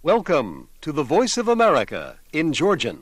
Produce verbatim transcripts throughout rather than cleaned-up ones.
Welcome to the Voice of America in Georgian.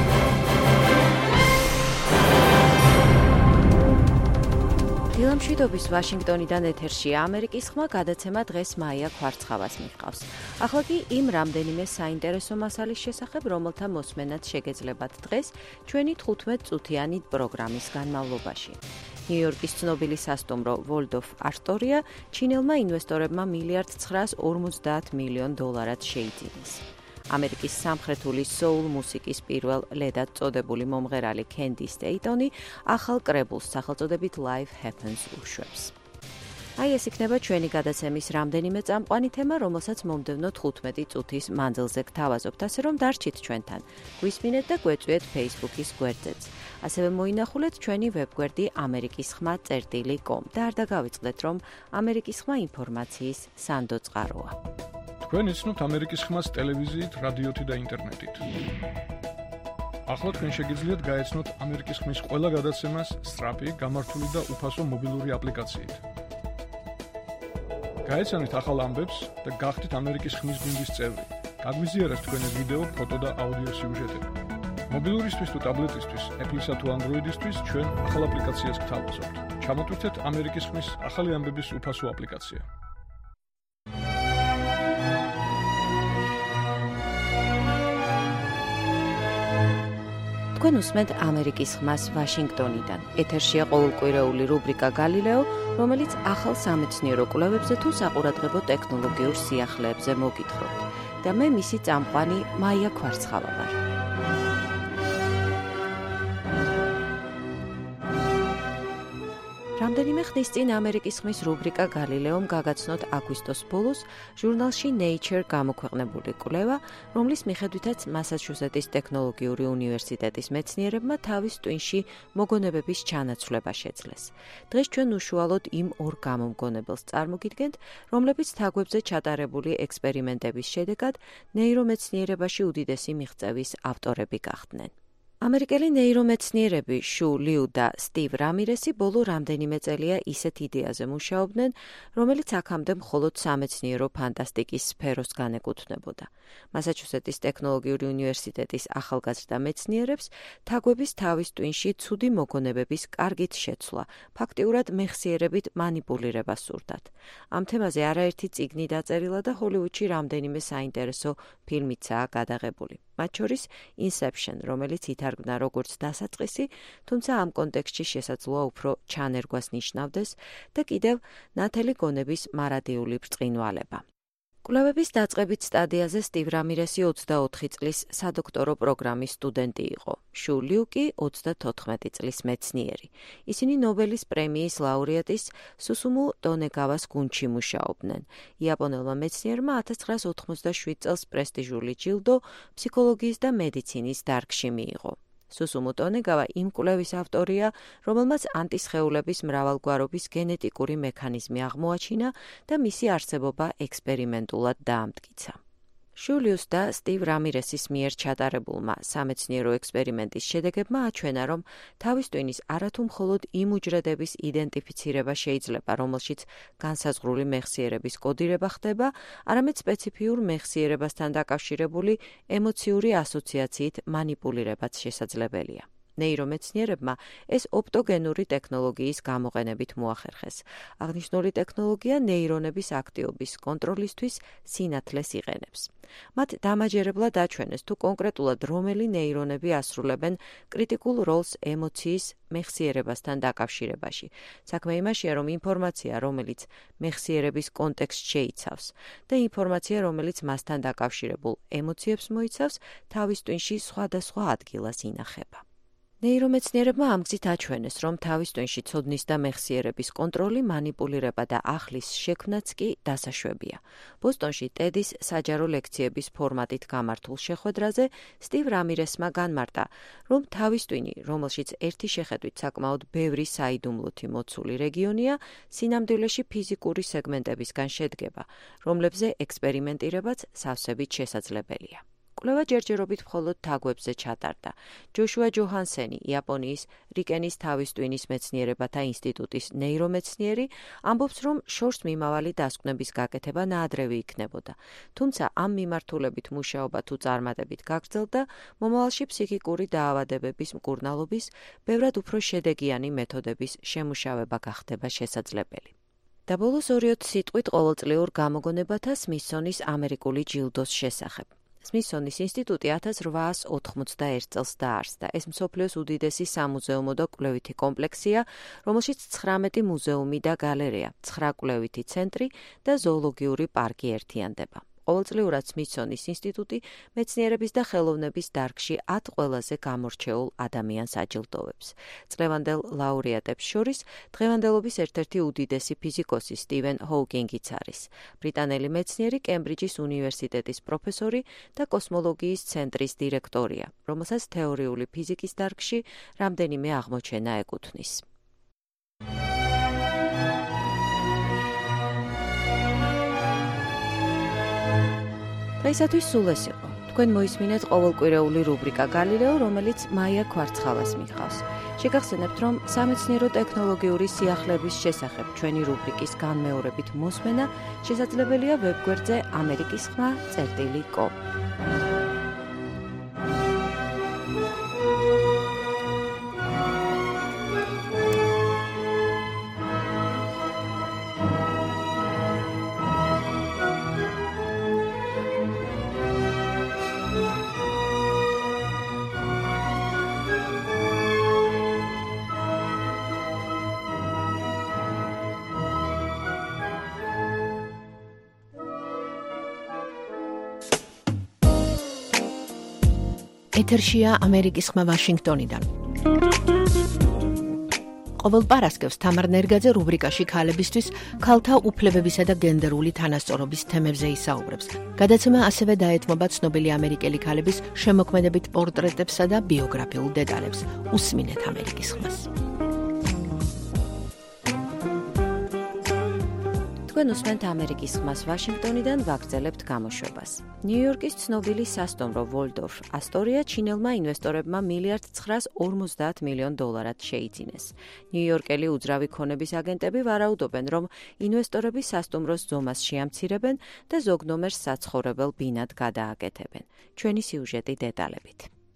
დილამშვიდობის ვაშინგტონიდან ეთერშია ამერიკის ხმა გადაცემა დღეს მაია ქვარცხავას მიჰყავს. ახლა კი იმ რამდენიმე საინტერესო მასალის შესახებ, რომელთა მოსმენაც შეგეძლებათ დღეს ჩვენი თხუთმეტ წუთიანი პროგრამის განმავლობაში. ნიუ-იორკის ცნობილი სასტუმრო Waldorf Astoria ჩინელმა ინვესტორებმა მილიარდ ცხრაას ორმოცდაათ მილიონ დოლარად შეიძინეს. ამერიკის სამხრეთული soul მუსიკის პირველ ლედად წოდებული მომღერალი Candy Staton-ი ახალ კრებულს სახელწოდებით Life Happens უშვებს. აი ეს იქნება ჩვენი გადაცემის რამდენიმე წამყვანი თემა, რომელსაც მომდევნო თხუთმეტი წუთის მანძილზე გთავაზობთ, ასე რომ დარჩით ჩვენთან. გვისმინეთ და გვეწვიეთ Facebook-ის გვერდზეც. ასევე მოინახულეთ ჩვენი ვებგვერდი ამერიკის ხმა წერტილი კომ და არ დაგავიწყდეთ, რომ ამერიკის ხმა ინფორმაციის სანდო წყაროა. თქვენ იცნობთ ამერიკის ხმას ტელევიზიით, რადიოთი და ინტერნეტით. ახლა თქვენ შეგიძლიათ გაეცნოთ ამერიკის ხმის ყველა გადაცემას სწრაფი, გამართული და უფასო მობილური აპლიკაციით. გაეცანით ახალ ამბებს და გახდით ამერიკის ხმის გუნდის წევრი. გაგვიზიარეთ თქვენი ვიდეო, ფოტო და აუდიო სიუჟეტები. მობილურისთვის თუ ტაბლეტისთვის, Apple-ისა თუ Android-ისთვის ჩვენ ახალ აპლიკაციას გთავაზობთ. ჩამოტვირთეთ ამერიკის ხმის ახალი ამბების უფასო აპლიკაცია. თქვენ უსმენთ ამერიკის ხმას ვაშინგტონიდან. ეთერშია ყოველკვირეული რუბრიკა გალილეო, რომელიც ახალ სამეცნიერო კვლევებზე თუ საყურადღებო ტექნოლოგიურ სიახლეებზე მოგითხრობთ. და მე მისი წამყვანი მაია ქვარცხავა ვარ. რამდენიმე ხნის წინ ამერიკის ხმის რუბრიკა გალილეომ გაგაცნოთ აგვისტოს ბოლოს ჟურნალში Nature გამოქვეყნებული კვლევა, რომლის მიხედვითაც მასაჩუსეტის ტექნოლოგიური უნივერსიტეტის მეცნიერებმა თავის ტვინში მოგონებების ჩანაცვლება შეძლეს. დღეს ჩვენ უშუალოდ იმ ორ გამომგონებელს წარმოგიდგენთ, რომლებიც თაგვებზე ჩატარებული ექსპერიმენტების შედეგად ნეირომეცნიერებაში უდიდესი მიღწევის ავტორები გახდნენ. ამერიკელი ნეირომეცნიერები შუ ლიუ და სტივ რამირესი ბოლო რამდენიმე წელია ისეთ იდეაზე მუშაობდნენ, რომელიც აქამდე მხოლოდ სამეცნიერო ფანტასტიკის სფეროს განეკუთვნებოდა. მასაჩუსეტის ტექნოლოგიური უნივერსიტეტის ახალგაზრდა მეცნიერებს თაგვების თავის ტვინში ცუდი მოგონებების კარგით შეცვლა, ფაქტიურად მეხსიერებით მანიპულირება სურდათ. ამ თემაზე არაერთი წიგნი დაწერილა და ჰოლივუდში რამდენიმე საინტერესო ფილმიცაა გადაღებული. მათ შორის Inception, რომელიც ითარგმნა როგორც დასაწყისი, თუმცა ამ კონტექსტში შესაძლოა უფრო ჩანერგვას ნიშნავდეს და კიდევ ნათელი გონების მარადიული ბრწყინვალება. კვლევების დაწყებით სტადიაზე სტივ რამირესი ოცდაოთხი წლის სადოქტორო პროგრამის სტუდენტი იყო. შუ ლიუ კი ოცდათოთხმეტი წლის მეცნიერი. ისინი ნობელის პრემიის ლაურეატის სუსუმუ ტონეგავას გუნდში მუშაობდნენ. იაპონელმა მეცნიერმა ათას ცხრაას ოთხმოცდაშვიდ წელს პრესტიჟული ჯილდო ფსიქოლოგიის და მედიცინის დარგში მიიღო. სუსუმუ ტონეგავა იმ კვლევის ავტორია, რომელმაც ანტისხეულების მრავალგვარობის გენეტიკური მექანიზმი აღმოაჩინა და მისი არსებობა ექსპერიმენტულად დაამტკიცა. შუ ლიუს და სტივ რამირესის მიერ ჩატარებულმა სამეცნიერო ექსპერიმენტის შედეგებმა აჩვენა, რომ თავის ტვინის არათუ მხოლოდ იმ უჯრედების იდენტიფიცირება შეიძლება, რომელშიც განსაზღვრული მეხსიერების კოდირება ხდება, არამედ სპეციფიურ მეხსიერებასთან დაკავშირებული ემოციური ასოციაციით მანიპულირებაც შესაძლებელია. ნეირომეცნიერებმა ეს ოპტოგენური ტექნოლოგიის გამოყენებით მოახერხეს. აღნიშნული ტექნოლოგია ნეირონების აქტივობის კონტროლისთვის სინათლეს იყენებს. მათ დამაჯერებლად აჩვენეს, თუ კონკრეტულად რომელი ნეირონები ასრულებენ კრიტიკულ როლს ემოციის მეხსიერებასთან დაკავშირებაში. საქმე იმაშია, რომ ინფორმაცია, რომელიც მეხსიერების კონტექსტს შეიცავს და ინფორმაცია, რომელიც მასთან დაკავშირებულ ემოციებს მოიცავს, თავის ტვინში სხვადასხვა ადგილას ინახება. ნეირომეცნიერებმა ამ გზით აჩვენეს, რომ თავის ტვინში ცოდნის და მეხსიერების კონტროლი, მანიპულირება და ახლის შექმნაც კი დასაშვებია. ბოსტონში ტედის საჯარო ლექციების ფორმატით გამართულ შეხვედრაზე სტივ რამირესმა განმარტა, რომ თავის ტვინი, რომელშიც ერთი შეხედვით საკმაოდ ბევრი საიდუმლოთი მოცული რეგიონია, სინამდვილეში ფიზიკური სეგმენტებისგან შედგება, რომლებზე ექსპერიმენტირებაც სავსებით შესაძლებელია. კვლევა ჯერჯერობით მხოლოდ თაგვებზე ჩატარდა. ჯოშუა ჯოჰანსენი, იაპონიის რიკენის თავის ტვინის მეცნიერებათა ინსტიტუტის ნეირომეცნიერი, ამბობს, რომ შორს მიმავალი დასკვნების გაკეთება ნაადრევი იქნებოდა. თუმცა ამ მიმართულებით მუშაობა თუ წარმატებით გაგრძელდა, მომავალში ფსიქიკური დაავადებების მკურნალობის ბევრად უფრო შედეგიანი მეთოდების შემუშავება გახდება შესაძლებელი. და ბოლოს ორი-ოთხ სიტყვით ყოველწლიურ გამოგონებათა სმითსონის ამერიკული ჯილდოს შესახებ. სმითსონის ინსტიტუტი ათას რვაას ოთხმოცდაერთ წელს დაარსდა. ეს მსოფლიოს უდიდესი სამუზეუმო და კვლევითი კომპლექსია, რომელშიც ცხრამეტი მუზეუმი და გალერეა, ცხრა კვლევითი ცენტრი და ზოოლოგიური პარკი ერთიანდება. ყოველწლიურად სმითსონის ინსტიტუტი მეცნიერების და ხელოვნების დარგში ათ ყველაზე გამორჩეულ ადამიანს აჯილდოვებს. წლევანდელ ლაურეატებს შორის დღევანდელობის ერთ-ერთი უდიდესი ფიზიკოსი სტივენ ჰოუკინგიც არის. ბრიტანელი მეცნიერი, კემბრიჯის უნივერსიტეტის პროფესორი და კოსმოლოგიის ცენტრის დირექტორია, რომელსაც თეორიული ფიზიკის დარგში რამდენიმე აღმოჩენა ეკუთვნის. დღეისათვის სულ ეს იყო. თქვენ მოისმინეთ ყოველკვირეული რუბრიკა გალილეო, რომელიც მაია ქვარცხალას მიჰყავს. შეგახსენებთ, რომ სამეცნიერო ტექნოლოგიური სიახლეების შესახებ ჩვენი რუბრიკის განმეორებით მოსმენა შესაძლებელია ვებგვერდზე ამერიკის ხმა წერტილი კომ. ეთერშია ამერიკის ხმა ვაშინგტონიდან. ყოველ პარასკევს თამარ ნერგაძე რუბრიკაში ქალებისთვის ქალთა უფლებებისა და გენდერული თანასწორობის თემებზე ისაუბრებს. გადაცემა ასევე დაეთმობა ცნობილი ამერიკელი ქალების შემოქმედებით პორტრეტებსა და ბიოგრაფიულ დეტალებს. უსმინეთ ამერიკის ხმას. თქვენ უსმენთ ამერიკის ხმას ვაშინგტონიდან, ვაგრძელებთ გამოშვებას. ნიუ-იორკის ცნობილი სასტუმრო ვოლდორფ ასტორია ჩინელმა ინვესტორებმა მილიარდ ცხრაას ორმოცდაათ მილიონ დოლარად შეიძინეს. ნიუ-იორკელი უძრავი ქონების აგენტები ვარაუდობენ, რომ ინვესტორები სასტუმროს ზომას შეამცირებენ და ზოგ ნომერს საცხოვრებელ ბინად გადააკეთებენ. ჩვენი სიუჟეტი დეტალებით.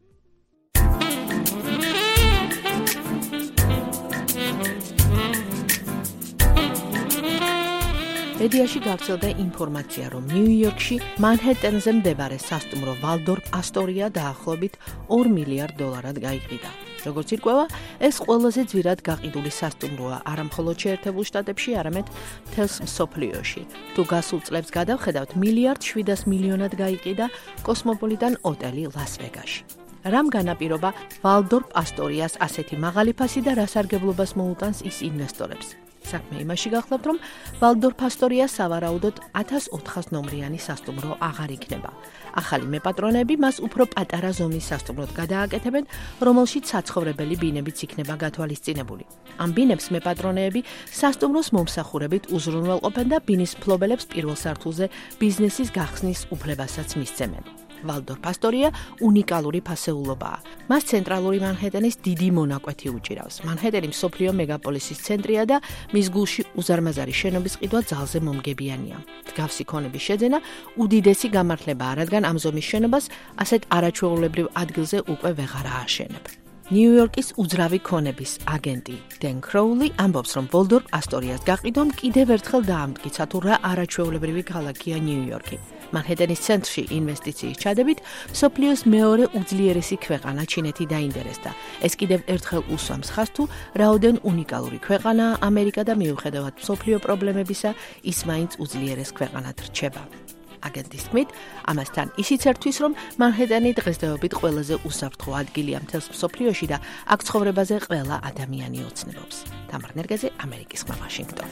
მედიაში გავრცელდა ინფორმაცია, რომ ნიუ-იორკში მანჰეტენზე მდებარე სასტუმრო ვალდორფ ასტორია დაახლოებით ორ მილიარდ დოლარად გაიყიდა. როგორც ირკვევა, ეს ყველაზე ძვირად გაყიდული სასტუმროა არა მხოლოდ შეერთებულ შტატებში, არამედ მთელს მსოფლიოში. თუ გასულ წლებს გადავხედავთ, მილიარდ შვიდას მილიონად გაიყიდა კოსმოპოლიტან ოტელი ლას-ვეგასში. რამ განაპირობა ვალდორფ ასტორიას ასეთი მაღალი ფასი და რა სარგებლობას მოუტანს ის ინვესტორებს? საქმე იმაში გახლავთ, რომ ვალდორფ ასტორია სავარაუდოდ ათას ოთხას ნომრიანი სასტუმრო აღარ იქნება. ახალი მეპატრონები მას უფრო პატარა ზომის სასტუმროდ გადააკეთებენ, რომელშიც საცხოვრებელი ბინებიც იქნება გათვალისწინებული. ამ ბინებს მეპატრონეები სასტუმროს მომსახურებით უზრუნველყოფენ და ბინის მფლობელებს პირველ სართულზე ბიზნესის გახსნის უფლებასაც მისცემენ. ვალდორფ ასტორია უნიკალური ფასეულობაა. მას ცენტრალური მანჰეტენის დიდი მონაკვეთი უჭირავს. მანჰეტენი მსოფლიო მეგაპოლისის ცენტრია და მის გულში უზარმაზარი შენობის ყიდვა ძალზე მომგებიანია. მსგავსი ქონების შეძენა უდიდესი გამართლებაა, რადგან ამ ზომის შენობას ასეთ არაჩვეულებრივ ადგილზე უკვე ვეღარ ააშენებ. ნიუ-იორკის უძრავი ქონების აგენტი დენ კროული ამბობს, რომ ვალდორფ ასტორიას გაყიდვამ კიდევ ერთხელ დაამტკიცა, თუ რა არაჩვეულებრივი ქალაქია ნიუ-იორკი. მანჰეტენის ცენტრში ინვესტიციის ჩადებით მსოფლიოს მეორე უძლიერესი ქვეყანა ჩინეთი დაინტერესდა. ეს კიდევ ერთხელ უსვამს ხაზს, თუ რაოდენ უნიკალური ქვეყანაა ამერიკა და მიუხედავად მსოფლიო პრობლემებისა, ის მაინც უძლიერეს ქვეყანად რჩება. აგენტის თქმით, ამასთან ისიც ერთვის, რომ მანჰეტენი დღესდღეობით ყველაზე უსაფრთხო ადგილია მთელს მსოფლიოში და აქ ცხოვრებაზე ყველა ადამიანი ოცნებობს. თამარ ნერგაძე, ამერიკის ხმა, ვაშინგტონი.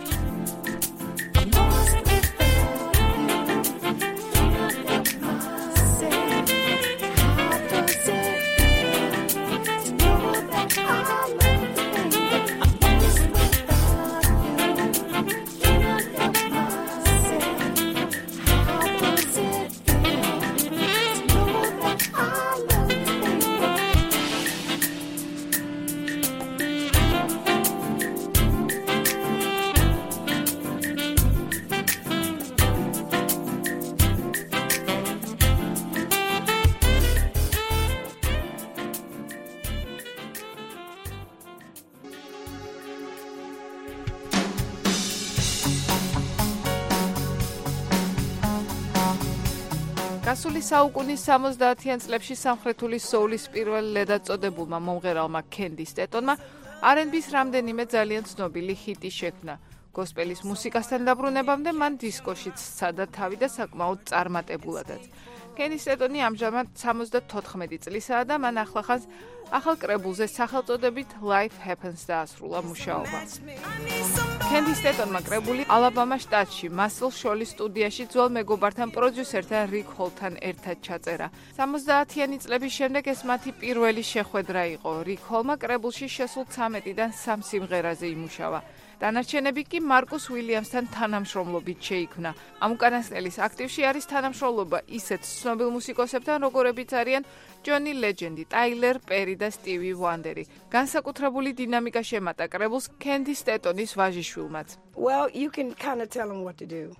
გასული საუკუნის სამოცდაათიან წლებში სამხრეთული soul-ის პირველ ლედაწოდებულმა მომღერალმა Candy Staton-მა არ ენდ ბის რამდენიმე ძალიან ცნობილი ჰიტი შექმნა. გოსპელის მუსიკასთან დაბრუნებამდე მან დისკოშიც სცადა თავი და საკმაოდ წარმატებულადაც. Candy Staton-ი ამჟამად სამოცდათოთხმეტი წლისაა და მან ახლახანს ახალ კრებულზე სახელწოდებით Life Happens დაასრულა მუშაობა. Candy Staton-მა კრებული ალაბამა შტატში, Muscle Shoals სტუდიაში ძველ მეგობართან პროდიუსერთან Rick Hall-თან ერთად ჩაწერა. სამოცდაათიანი წლების შემდეგ ეს მათი პირველი შეხვედრა იყო. Rick Hall-მა კრებულში შესულ ცამეტიდან სამ სიმღერაზე იმუშავა. დანარჩენები კი მარკუს უილიამსთან თანამშრომლობით შეიქმნა. ამ უკანასკნელის აქტივში არის თანამშრომლობა ისეთ ცნობილ მუსიკოსებთან, როგორებიც არიან Johnny Legend, Tyler Perry და Stevie Wonder. განსაკუთრებული დინამიკა შემატა კრებულს Candy Staton-ის ვაჟიშვილმაც. Well, you can kind of tell them what to do.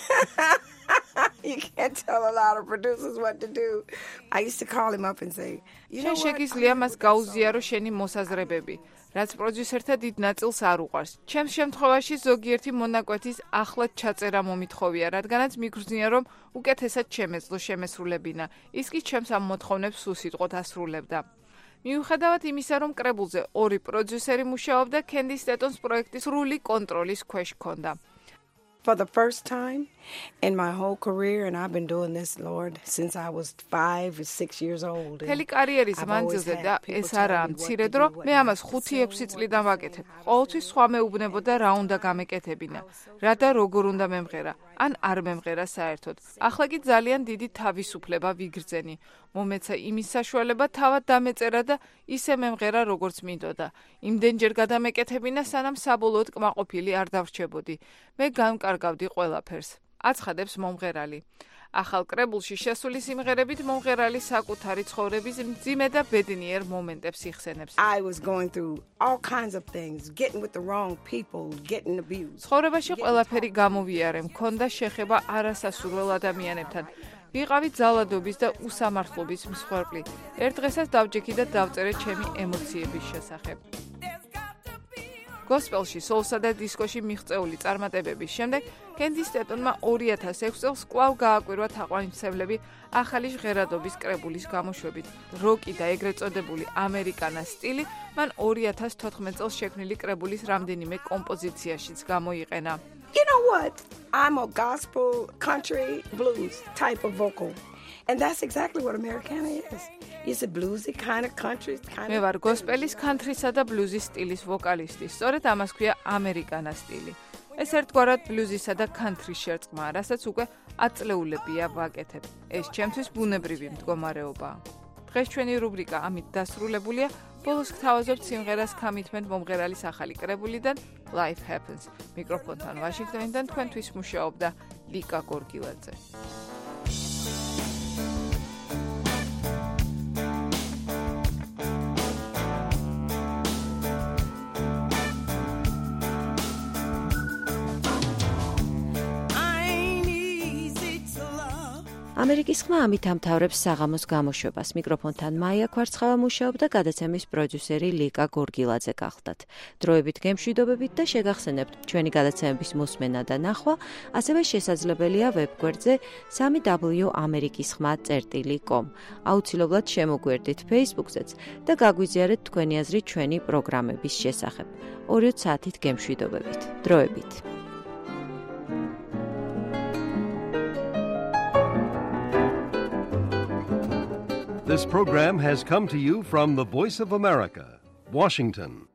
You can't tell a lot of producers what to do. I used to call him up and say, you know what? შეგიძლია მას გაუზიარო შენი მოსაზრებები, რაც პროდიუსერთა დიდ ნაწილს არ უყვარს. ჩემს შემთხვევაში ზოგიერთი მონაკვეთის ახლად ჩაწერა მომითხოვია, რადგანაც მიგრძნია რომ უკეთესად შემეძლო შემესრულებინა. ის კი ჩემს ამ მოთხოვნებს უსიტყვოდ ასრულებდა. მიუხედავად იმისა, რომ კრებულზე ორი პროდიუსერი მუშაობდა, Candy Staton-ს პროექტის სრული კონტროლის ქვეშ ჰქონდა. For the first time in my whole career, and I've been doing this, Lord, since I was five or six years old. მთელი კარიერის მანძილზე და ეს არაა მცირე დრო, მე ამას ხუთი ექვსი წლიდან ვაკეთებ. ყოველთვის სხვა მეუბნებოდა რა უნდა გამეკეთებინა, რა და როგორ უნდა მემღერა, ან არ მემღერა საერთოდ. ახლა კი ძალიან დიდი თავისუფლება ვიგრძენი. მომეცა იმის საშუალება თავად დამეწერა და ისე მემღერა როგორც მინდოდა. იმდენჯერ გადამეკეთებინა, სანამ საბოლოოდ კმაყოფილი არ დავრჩებოდი. მე განკარგავდი ყველაფერს. აცხადებს მომღერალი. ახალ კრებულში შესული სიმღერებით მომღერალი საკუთარი ცხოვრების მძიმე და ბედნიერ მომენტებს იხსენებს. I was going through all kinds of things, getting with the wrong people, getting abused. ცხოვრებაში ყველაფერი გამოვიარე, მქონდა შეხება არასასურველ ადამიანებთან. ვიყავი ძალადობის და უსამართლობის მსხვერპლი. ერთ დღესაც დავჯექი და დავწერე ჩემი ემოციების შესახებ. გოსპელში, soul-სა და დისკოში მიღწეული წარმატებების შემდეგ Candy Staton-მა ორი ათას ექვსი წელს კვლავ გააკვირვა თაყვანისმცემლები ახალი ჟღერადობის კრებულის გამოშვებით. როკი და ეგრეთ წოდებული ამერიკანა სტილი მან ორი ათას თოთხმეტ წელს შექმნილი კრებულის რამდენიმე კომპოზიციაშიც გამოიყენა. You know what? I'm a gospel, country, blues type of vocal. And that's exactly what Americana is. It's a bluesy kind of country kind of. მე ვარ გოსპელის, კანტრისა და ბლუზის სტილის ვოკალისტი. სწორედ ამას ქვია ამერიკანა სტილი. ეს ერთგვარად ბლუზისა და კანტრის შერწყმაა, რასაც უკვე ათწლეულებია ვაკეთებ. ეს ჩემთვის ბუნებრივი მდგომარეობაა. დღეს ჩვენი რუბრიკა ამით დასრულებულია. ბოლოს გთავაზობთ სიმღერას Commitment მომღერალის ახალი კრებულიდან Life Happens. მიკროფონთან ვაშინგტონიდან თქვენთვის მუშაობდა ლიკა გორგილაძე. ამერიკის ხმა ამით ამთავრებს საღამოს გამოშვებას. მიკროფონთან მაია ქვარცხავა მუშაობდა, გადაცემის პროდიუსერი ლიკა გორგილაძე გახლდათ. დროებით გემშვიდობებით და შეგახსენებთ ჩვენი გადაცემების მოსმენა და ნახვა, ასევე შესაძლებელია ვებგვერდზე სამი დაბლიუ ამერიკის ხმა წერტილი კომ. აუცილებლად შემოგვერდით Facebook-ზეც და გაგვიზიარეთ თქვენი აზრი ჩვენი პროგრამების შესახებ. ორი საათით გემშვიდობებით. დროებით. This program has come to you from the Voice of America, Washington.